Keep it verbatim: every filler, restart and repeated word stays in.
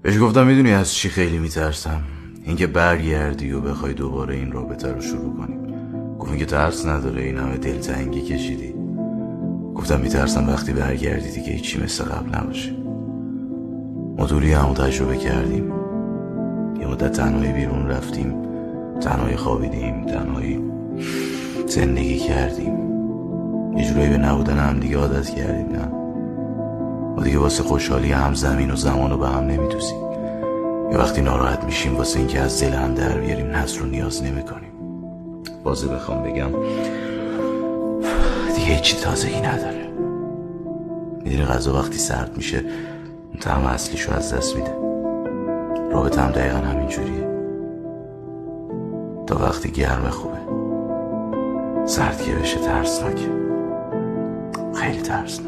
بهش گفتم میدونی از چی خیلی میترسم؟ اینکه برگردی و بخوای دوباره این رابطه رو شروع کنیم. گفت که ترس نداره، این همه دلتنگی کشیدی. گفتم میترسم وقتی برگردی دیگه هیچی مثل قبل نباشه. ما دوری همو تجربه کردیم، یه مدت تنهایی بیرون رفتیم، تنهایی خوابیدیم، تنهایی زندگی کردیم، یه جورایی به نبودن هم دیگه عادت کردیم. نه ما دیگه واسه خوشحالی هم زمین و زمان رو به هم نمیدوزیم. یه وقتی ناراحت میشیم واسه اینکه از دل هم در بیاریم نظر رو نیاز نمی کنیم. بازه بخوام بگم دیگه هیچی تازگی نداره. میدونی غذا وقتی سرد میشه طعم اصلیشو از دست میده. رابطه هم دقیقا همین جوریه. تا وقتی گرم خوبه، سرد که بشه ترسناکه، خیلی ترسناک.